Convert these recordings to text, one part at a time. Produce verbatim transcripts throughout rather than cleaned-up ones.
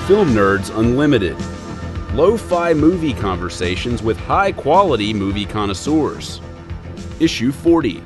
Film Nerds Unlimited. Lo-fi movie conversations with high-quality movie connoisseurs. Issue forty.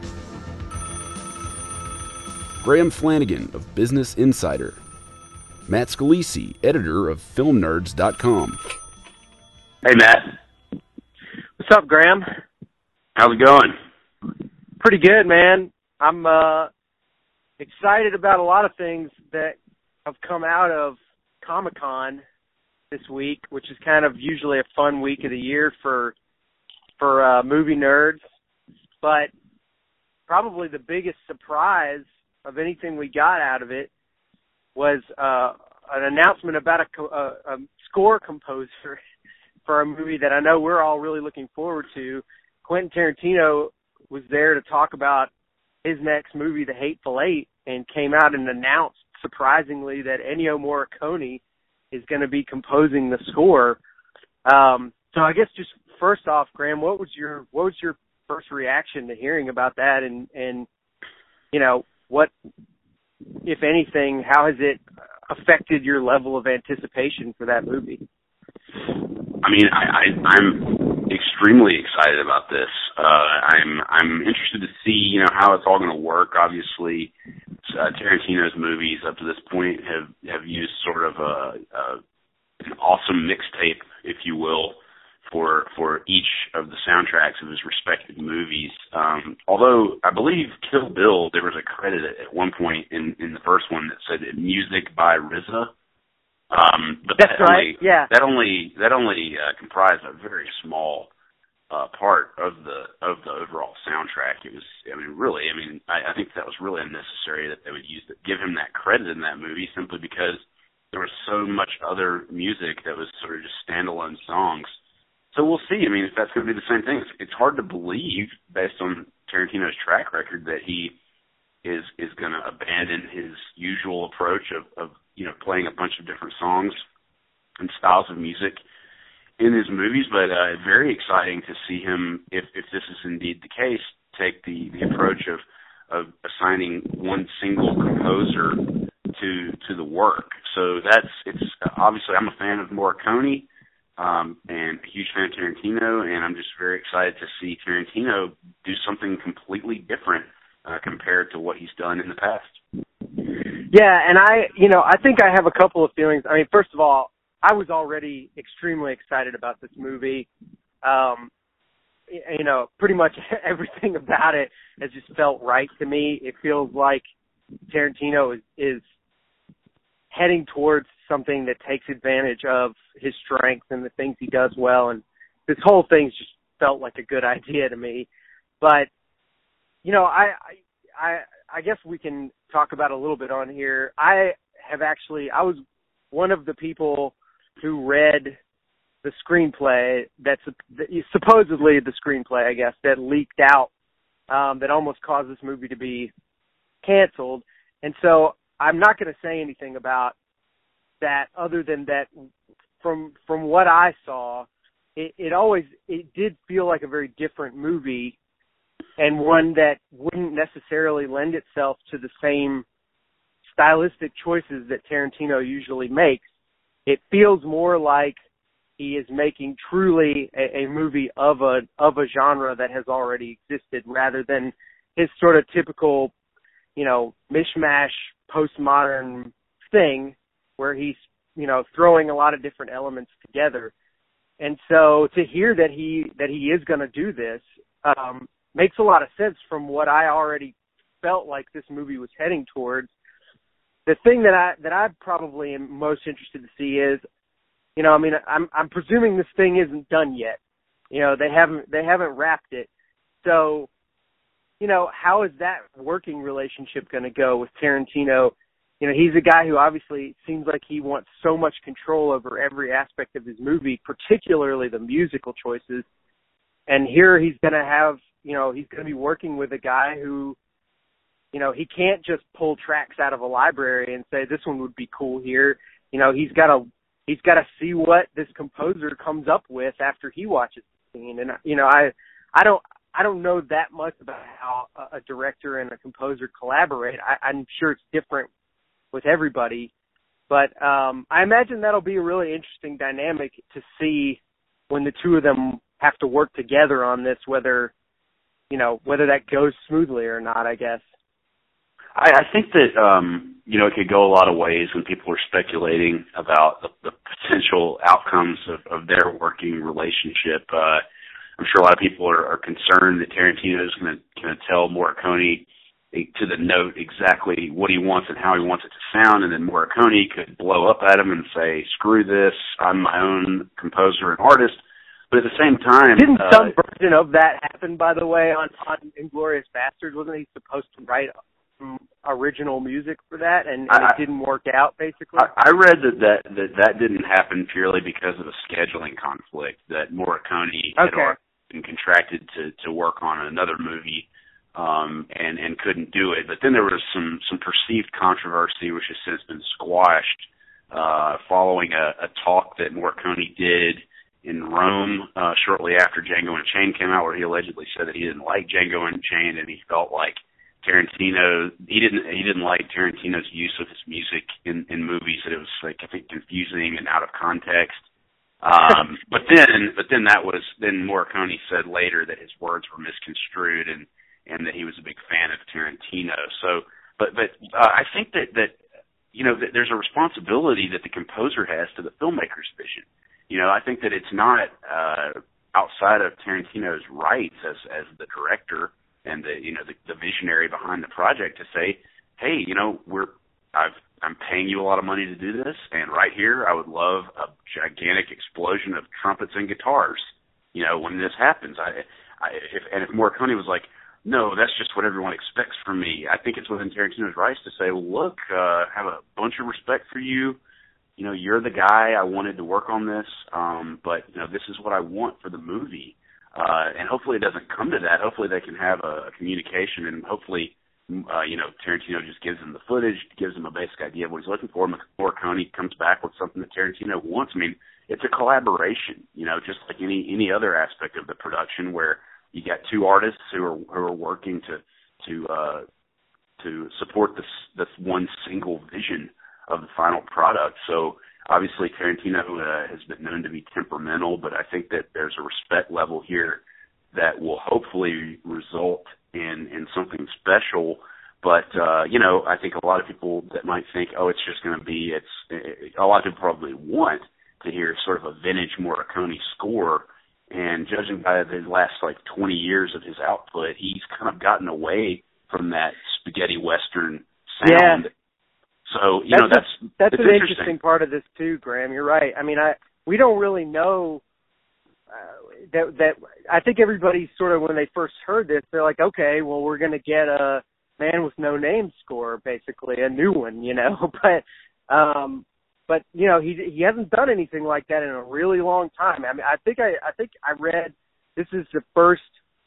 Graham Flanagan of Business Insider. Matt Scalisi, editor of film nerds dot com. Hey, Matt. What's up, Graham? How's it going? Pretty good, man. I'm uh, excited about a lot of things that have come out of Comic-Con this week, which is kind of usually a fun week of the year for for uh, movie nerds. But probably the biggest surprise of anything we got out of it was uh, an announcement about a, a, a score composer for a movie that I know we're all really looking forward to. Quentin Tarantino was there to talk about his next movie, The Hateful Eight, and came out and announced, surprisingly, that Ennio Morricone is going to be composing the score. Um, so I guess just first off, Graham, what was your what was your first reaction to hearing about that, and and you know what, if anything, how has it affected your level of anticipation for that movie? I mean, I, I, I'm extremely excited about this. Uh, I'm I'm interested to see, you know, how it's all going to work. Obviously, uh, Tarantino's movies up to this point have, have used sort of a, a an awesome mixtape, if you will, for for each of the soundtracks of his respective movies. Um, although I believe Kill Bill, there was a credit at, at one point in, in the first one that said music by R Z A. Um, but That's that right. Only, yeah. That only that only uh, comprised a very small uh, part of the of the overall soundtrack. It was, I mean, really, I mean, I, I think that was really unnecessary that they would use that, give him that credit in that movie, simply because there was so much other music that was sort of just standalone songs. So we'll see. I mean, if that's going to be the same thing, it's, it's hard to believe, based on Tarantino's track record, that he is is going to abandon his usual approach of, of you know, playing a bunch of different songs and styles of music in his movies. But uh, very exciting to see him, if, if this is indeed the case, take the, the approach of, of assigning one single composer to to the work. So that's, it's obviously, I'm a fan of Morricone, um, and a huge fan of Tarantino, and I'm just very excited to see Tarantino do something completely different uh, compared to what he's done in the past. Yeah, and I, you know, I think I have a couple of feelings. I mean, first of all, I was already extremely excited about this movie. Um, you know, pretty much everything about it has just felt right to me. It feels like Tarantino is, is heading towards something that takes advantage of his strengths and the things he does well, and this whole thing just felt like a good idea to me. But, you know, I, I, I guess we can talk about a little bit on here. I have actually, I was one of the people who read the screenplay that's that supposedly the screenplay, I guess, that leaked out, um, that almost caused this movie to be canceled. And so I'm not going to say anything about that other than that from, from what I saw, it, it always, it did feel like a very different movie, and one that wouldn't necessarily lend itself to the same stylistic choices that Tarantino usually makes. It feels more like he is making truly a, a movie of a of a genre that has already existed, rather than his sort of typical, you know, mishmash postmodern thing where he's, you know, throwing a lot of different elements together. And so to hear that he that he is going to do this, um, makes a lot of sense from what I already felt like this movie was heading towards. The thing that I that I probably am most interested to see is, you know, I mean, I'm I'm presuming this thing isn't done yet. You know, they haven't they haven't wrapped it. So, you know, how is that working relationship going to go with Tarantino? You know, he's a guy who obviously seems like he wants so much control over every aspect of his movie, particularly the musical choices. And here he's going to have, you know, he's going to be working with a guy who, you know, he can't just pull tracks out of a library and say this one would be cool here. You know, he's got to he's got to see what this composer comes up with after he watches the scene. And you know, I I don't I don't know that much about how a, a director and a composer collaborate. I, I'm sure it's different with everybody, But um, I imagine that'll be a really interesting dynamic to see when the two of them have to work together on this, whether, you know, whether that goes smoothly or not, I guess. I, I think that, um, you know, it could go a lot of ways when people are speculating about the, the potential outcomes of, of their working relationship. Uh, I'm sure a lot of people are, are concerned that Tarantino is going to tell Morricone to the note exactly what he wants and how he wants it to sound, and then Morricone could blow up at him and say, screw this, I'm my own composer and artist. But at the same time... Didn't uh, some version of that happen, by the way, on, on Inglourious Basterds? Wasn't he supposed to write original music for that, and, and I, it didn't work out, basically? I, I read that that, that that didn't happen purely because of a scheduling conflict, that Morricone had okay. already been contracted to, to work on another movie, Um, and, and couldn't do it. But then there was some, some perceived controversy, which has since been squashed, uh, following a, a talk that Morricone did in Rome, uh, shortly after Django Unchained came out, where he allegedly said that he didn't like Django Unchained, and he felt like Tarantino, he didn't, he didn't like Tarantino's use of his music in, in movies, that it was, like, I think, confusing and out of context. Um, but then, but then that was, then Morricone said later that his words were misconstrued, and, and that he was a big fan of Tarantino. So, but but uh, I think that, that you know, that there's a responsibility that the composer has to the filmmaker's vision. You know, I think that it's not uh, outside of Tarantino's rights as as the director and the you know the, the visionary behind the project to say, hey, you know, we're I've I'm paying you a lot of money to do this, and right here I would love a gigantic explosion of trumpets and guitars. You know, when this happens, I, I if and if Morricone was like, no, that's just what everyone expects from me, I think it's within Tarantino's rights to say, well, look, uh, have a bunch of respect for you. You know, you're the guy I wanted to work on this, um, but, you know, this is what I want for the movie. Uh, and hopefully it doesn't come to that. Hopefully they can have a, a communication, and hopefully, uh, you know, Tarantino just gives them the footage, gives them a basic idea of what he's looking for. Morricone comes back with something that Tarantino wants. I mean, it's a collaboration, you know, just like any, any other aspect of the production where you got two artists who are who are working to to uh, to support this this one single vision of the final product. So obviously Tarantino uh, has been known to be temperamental, but I think that there's a respect level here that will hopefully result in in something special. But uh, you know, I think a lot of people that might think, oh, it's just going to be it's it, a lot of people probably want to hear sort of a vintage Morricone score. And judging by the last, like, twenty years of his output, he's kind of gotten away from that spaghetti Western sound. Yeah. So, you that's know, that's a, that's it's an interesting. interesting part of this, too, Graham. You're right. I mean, I we don't really know uh, that, that – I think everybody sort of, when they first heard this, they're like, okay, well, we're going to get a Man with No Name score, basically, a new one, you know. But um, – But, you know, he he hasn't done anything like that in a really long time. I mean, I think I, I think I read this is the first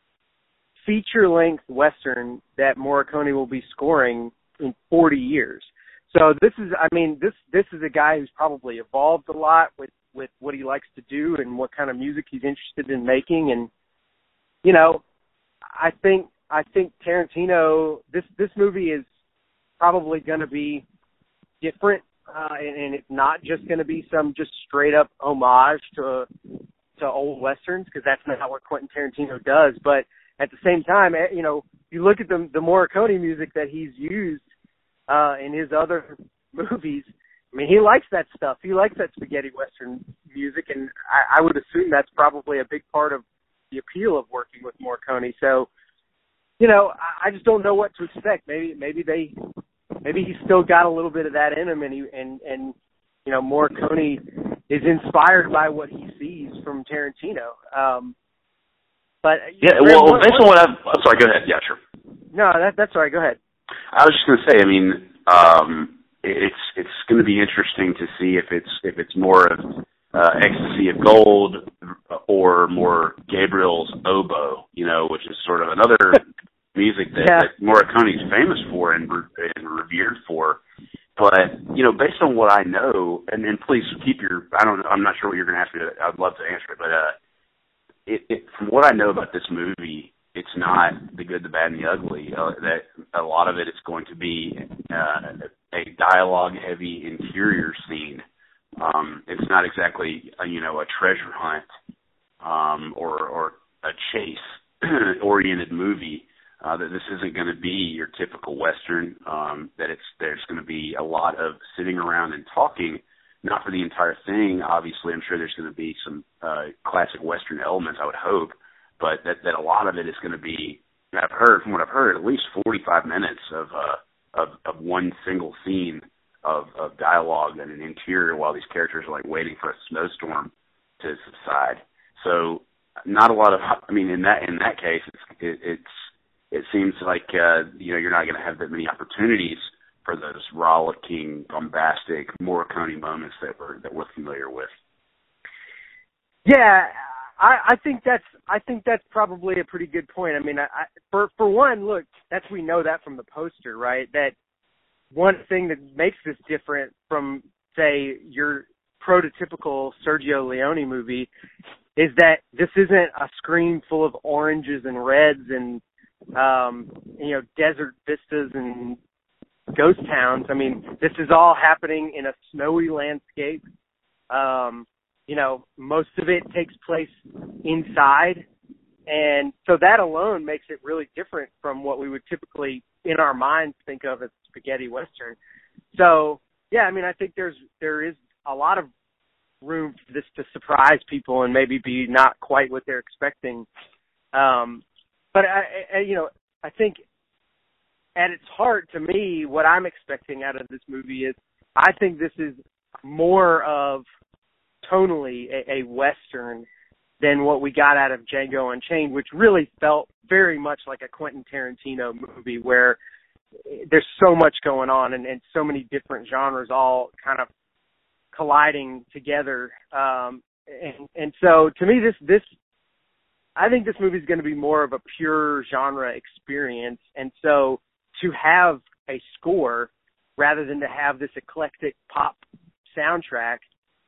feature-length Western that Morricone will be scoring in forty years. So this is, I mean, this this is a guy who's probably evolved a lot with, with what he likes to do and what kind of music he's interested in making. And, you know, I think I think Tarantino, this, this movie is probably going to be different. Uh, and, and it's not just going to be some just straight up homage to to old westerns, because that's not what Quentin Tarantino does. But at the same time, you know, you look at the the Morricone music that he's used uh, in his other movies. I mean, he likes that stuff. He likes that spaghetti western music, and I, I would assume that's probably a big part of the appeal of working with Morricone. So, you know, I, I just don't know what to expect. Maybe maybe they. Maybe he's still got a little bit of that in him, and he, and and you know, Morricone is inspired by what he sees from Tarantino. Um, but yeah, well, what, based on what I've, I'm sorry, go ahead. Yeah, sure. No, that, that's all right. Go ahead. I was just going to say, I mean, um, it's it's going to be interesting to see if it's if it's more of uh, Ecstasy of Gold or more Gabriel's Oboe, you know, which is sort of another music that, yeah. that Morricone's famous for and, and revered for. But, you know, based on what I know, and, and please keep your, I don't know, I'm not sure what you're going to ask me. I'd love to answer it. But uh, it, it, from what I know about this movie, it's not the good, the bad, and the ugly. Uh, that a lot of it is going to be uh, a dialogue-heavy interior scene. Um, it's not exactly, a, you know, a treasure hunt um, or, or a chase-oriented movie. Uh, that this isn't going to be your typical Western. Um, that it's there's going to be a lot of sitting around and talking, not for the entire thing. Obviously, I'm sure there's going to be some uh, classic Western elements, I would hope, but that, that a lot of it is going to be, I've heard, from what I've heard, at least forty-five minutes of uh, of, of one single scene of, of dialogue and an interior while these characters are like waiting for a snowstorm to subside. So not a lot of, I mean, in that in that case, it's it, it's it seems like uh, you know you're not going to have that many opportunities for those rollicking, bombastic Morricone moments that we're that we're familiar with. Yeah, I, I think that's I think that's probably a pretty good point. I mean, I, I, for for one, look, that's we know that from the poster, right? That one thing that makes this different from, say, your prototypical Sergio Leone movie is that this isn't a screen full of oranges and reds and um, you know desert vistas and ghost towns. I mean, this is all happening in a snowy landscape. Um, you know, most of it takes place inside. And so that alone makes it really different from what we would typically, in our minds, think of as spaghetti Western. So, yeah, I mean, I think there's there is a lot of room for this to surprise people and maybe be not quite what they're expecting. Um, but, I, I, you know, I think at its heart, to me, what I'm expecting out of this movie is I think this is more of tonally a, a Western than what we got out of Django Unchained, which really felt very much like a Quentin Tarantino movie where there's so much going on and, and so many different genres all kind of colliding together. Um, and, and so to me, this, this, I think this movie is going to be more of a pure genre experience. And so to have a score rather than to have this eclectic pop soundtrack,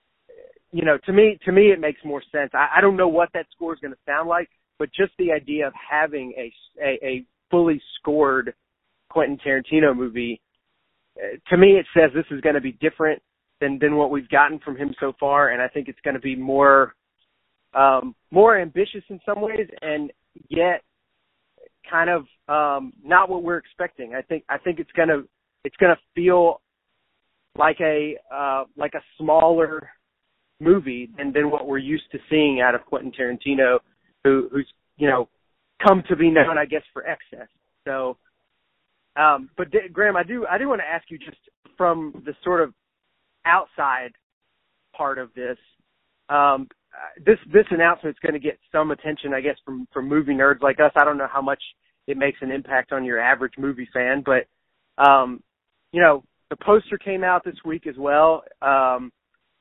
you know, to me, to me, it makes more sense. I, I don't know what that score is going to sound like, but just the idea of having a, a, a fully scored Quentin Tarantino movie, uh, to me, it says this is going to be different than, than what we've gotten from him so far. And I think it's going to be more, um, more ambitious in some ways and yet kind of, um, not what we're expecting. I think, I think it's going to, it's going to feel like a, uh, like a smaller movie than, than what we're used to seeing out of Quentin Tarantino, who, who's, you know, come to be known, I guess, for excess. So, um, but D- Graham, I do, I do want to ask you just from the sort of outside part of this, um, this, this announcement is going to get some attention, I guess, from, from movie nerds like us. I don't know how much it makes an impact on your average movie fan, but, um, you know, the poster came out this week as well. Um,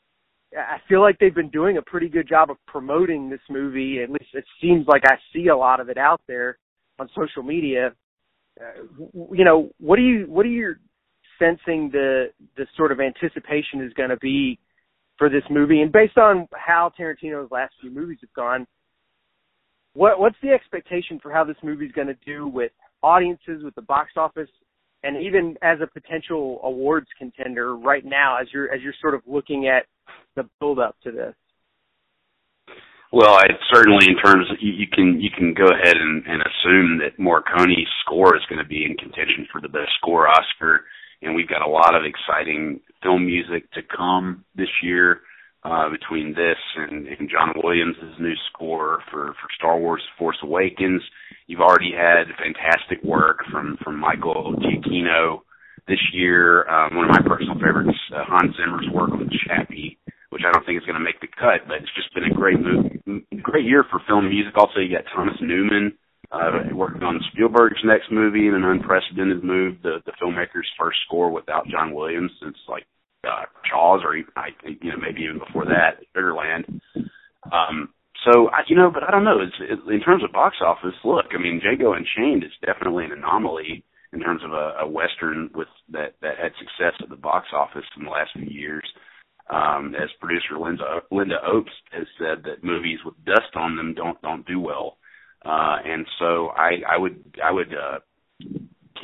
I feel like they've been doing a pretty good job of promoting this movie. At least it seems like I see a lot of it out there on social media. Uh, you know, what do you what are you sensing the the sort of anticipation is going to be for this movie? And based on how Tarantino's last few movies have gone, what what's the expectation for how this movie is going to do with audiences, with the box office, and even as a potential awards contender right now, as you're as you're sort of looking at the build up to this? Well, I certainly, in terms of, you, you can you can go ahead and, and assume that Morricone's score is going to be in contention for the best score Oscar, and we've got a lot of exciting film music to come this year uh, between this and, and John Williams' new score for, for Star Wars: Force Awakens. You've already had fantastic work from from Michael Giacchino this year. Um, one of my personal favorites, uh, Hans Zimmer's work on Chappie, which I don't think is going to make the cut, but it's just been a great movie, great year for film music. Also, you got Thomas Newman uh, working on Spielberg's next movie in an unprecedented move, the, the filmmaker's first score without John Williams since like uh, Jaws, or I think you know maybe even before that, Sugarland. Um, so I, you know, but I don't know. It's, it, in terms of box office, look, I mean, Django Unchained is definitely an anomaly in terms of a, a Western with that, that had success at the box office in the last few years. Um, as producer Linda, Linda Opes has said, that movies with dust on them don't don't do well, uh, and so I, I would I would uh, keep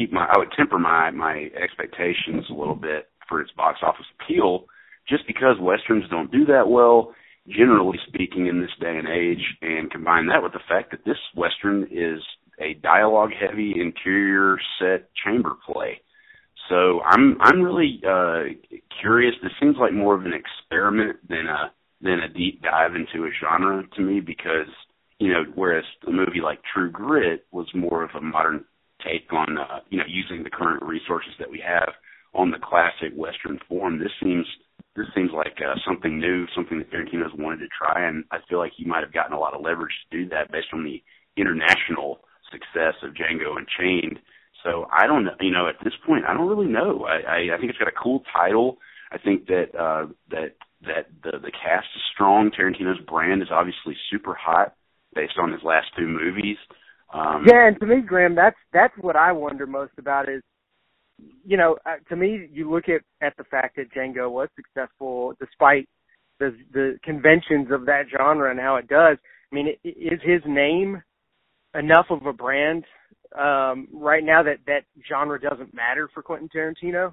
keep my, I would temper my, my expectations a little bit for its box office appeal, just because Westerns don't do that well, generally speaking, in this day and age, and combine that with the fact that this Western is a dialogue-heavy interior set chamber play. So I'm I'm really uh, curious. This seems like more of an experiment than a than a deep dive into a genre to me, because, you know, whereas a movie like True Grit was more of a modern take on uh, you know, using the current resources that we have on the classic Western form. This seems this seems like uh, something new, something that Tarantino's wanted to try, and I feel like he might have gotten a lot of leverage to do that based on the international success of Django Unchained. So I don't know, you know, at this point, I don't really know. I, I, I think it's got a cool title. I think that uh, that that the the cast is strong. Tarantino's brand is obviously super hot based on his last two movies. Um, yeah, and to me, Graham, that's that's what I wonder most about is, you know, uh, to me, you look at, at the fact that Django was successful despite the the conventions of that genre and how it does. I mean, is his name enough of a brand um, right now that that genre doesn't matter for Quentin Tarantino?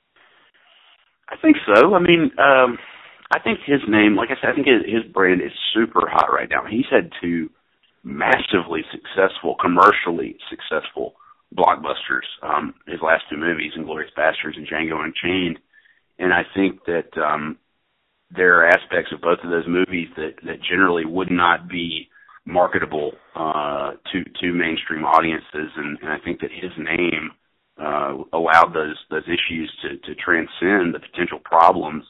I think so. I mean, um, I think his name, like I said, I think his, his brand is super hot right now. He's had two massively successful, commercially successful blockbusters, um, his last two movies, Inglourious Basterds and Django Unchained. And I think that um, there are aspects of both of those movies that, that generally would not be marketable uh, to to mainstream audiences, and, and I think that his name uh, allowed those those issues to, to transcend the potential problems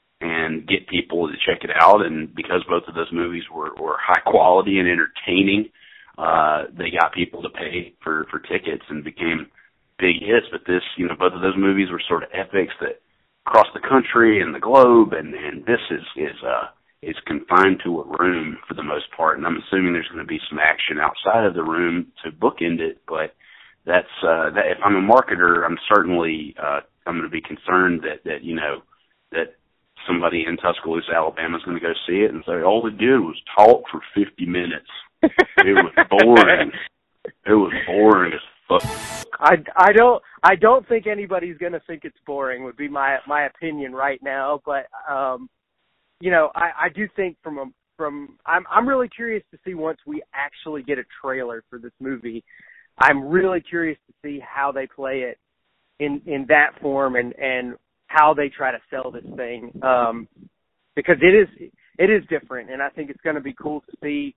and get people to check it out. And because both of those movies were, were high quality and entertaining, uh, they got people to pay for, for tickets and became big hits. But this, you know, both of those movies were sort of epics that crossed the country and the globe, and, and this is is uh is confined to a room for the most part, and I'm assuming there's going to be some action outside of the room to bookend it. But that's uh, that. If I'm a marketer, I'm certainly uh, I'm going to be concerned that that you know that somebody in Tuscaloosa, Alabama, is going to go see it and say all they did was talk for fifty minutes. It was boring. It was boring as fuck. I, I don't I don't think anybody's going to think it's boring. Would be my my opinion right now, but. Um, You know, I, I do think from a, from I'm I'm really curious to see once we actually get a trailer for this movie. I'm really curious to see how they play it in, in that form and, and how they try to sell this thing, um, because it is it is different, and I think it's going to be cool to see,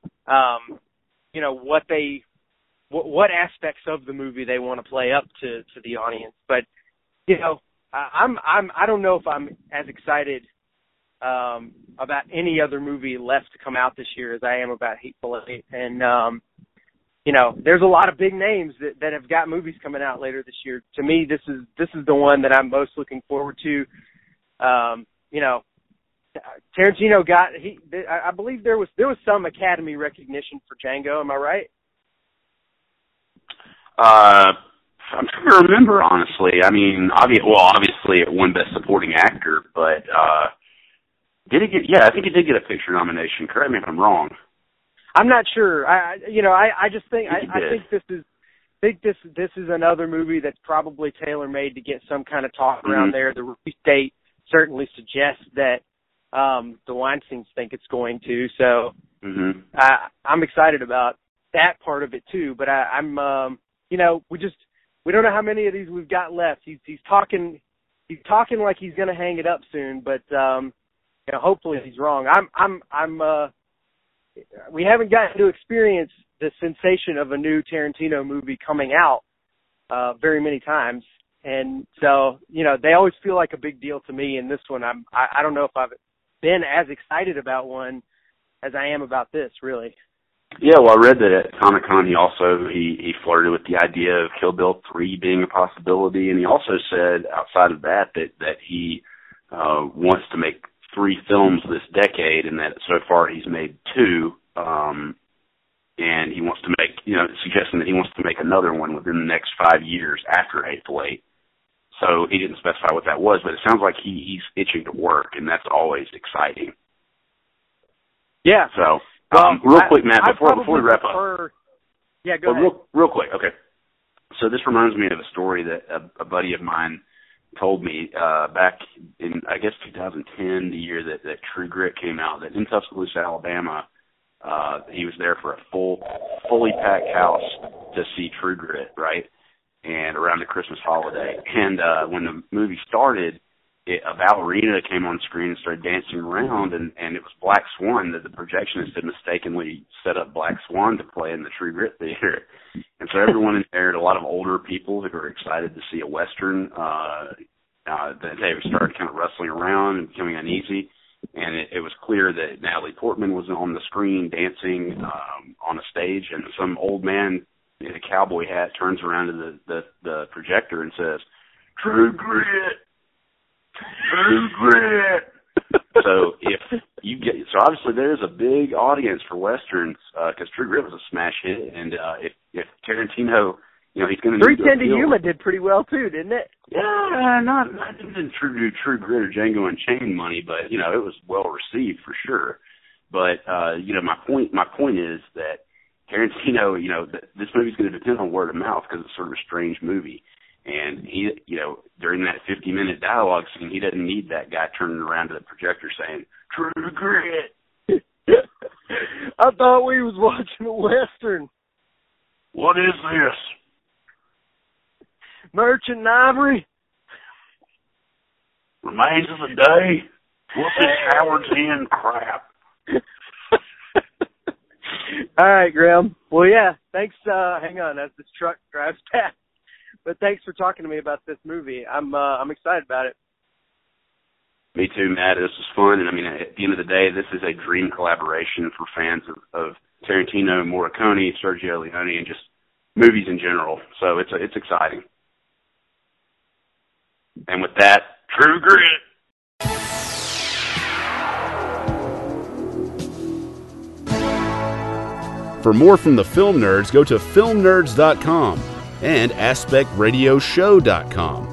um, you know, what they what, what aspects of the movie they want to play up to, to the audience. But you know, I'm I'm I don't know if I'm as excited Um, about any other movie left to come out this year as I am about Hateful Eight. And, um, you know, there's a lot of big names that, that have got movies coming out later this year. To me, this is this is the one that I'm most looking forward to. Um, you know, Tarantino got, he, I believe there was there was some Academy recognition for Django. Am I right? Uh, I'm trying to remember, honestly. I mean, obvi- well, obviously it won Best Supporting Actor, but uh, Did it get? Yeah, I think it did get a picture nomination. Correct me if I'm wrong. I'm not sure. I, you know, I, I just think I, I think this is think this this is another movie that's probably tailor made to get some kind of talk around mm-hmm. there. The release date certainly suggests that um, the Weinsteins think it's going to. So mm-hmm. I, I'm excited about that part of it too. But I, I'm, um, you know, we just we don't know how many of these we've got left. He's he's talking he's talking like he's going to hang it up soon, but. Um, You know, hopefully he's wrong. I'm, I'm, I'm. Uh, we haven't gotten to experience the sensation of a new Tarantino movie coming out uh, very many times, and so you know they always feel like a big deal to me. And this one, I'm. I, I don't know if I've been as excited about one as I am about this, really. Yeah, well, I read that at Comic-Con he also he, he flirted with the idea of Kill Bill three being a possibility, and he also said outside of that that that he uh, wants to make three films this decade, and that so far he's made two, um, and he wants to make, you know, suggesting that he wants to make another one within the next five years after Hateful Eight. So he didn't specify what that was, but it sounds like he, he's itching to work, and that's always exciting. Yeah. So, well, um, real quick, Matt, I, before I before we wrap prefer, up. Yeah, go well, ahead. Real, real quick, okay. so this reminds me of a story that a, a buddy of mine told me uh, back in, I guess, two thousand ten, the year that, that True Grit came out, that in Tuscaloosa, Alabama, uh, he was there for a full, fully packed house to see True Grit, right? And around the Christmas holiday. And uh, when the movie started, it, a ballerina came on screen and started dancing around, and, and it was Black Swan, that the projectionist had mistakenly set up Black Swan to play in the True Grit theater. And so everyone in there, a lot of older people who were excited to see a Western, uh, uh, they started kind of wrestling around and becoming uneasy. And it, it was clear that Natalie Portman was on the screen dancing um, on a stage, and some old man in a cowboy hat turns around to the, the, the projector and says, "True Grit! True Grit!" So if you get, so obviously there's a big audience for Westerns, because uh, True Grit was a smash hit, and uh, if, if Tarantino, you know, he's going to three ten to Yuma did pretty well too, didn't it? Yeah, not, not didn't True do True Grit or Django Unchained money, but you know, it was well received for sure. But uh, you know, my point, my point is that Tarantino, you know, th- this movie's going to depend on word of mouth because it's sort of a strange movie. And he, you know, during that fifty-minute dialogue scene, he doesn't need that guy turning around to the projector saying, "True Grit." I thought we was watching a Western. What is this? Merchant Ivory? Remains of the day? What's this Howard's End crap? All right, Graham. Well, yeah, thanks. Uh, hang on as this truck drives past. But thanks for talking to me about this movie. I'm uh, I'm excited about it. Me too, Matt. This was fun, and I mean, at the end of the day, this is a dream collaboration for fans of, of Tarantino, Morricone, Sergio Leone, and just movies in general. So it's a, it's exciting. And with that, True Grit. For more from the Film Nerds, go to film nerds dot com and aspect radio show dot com.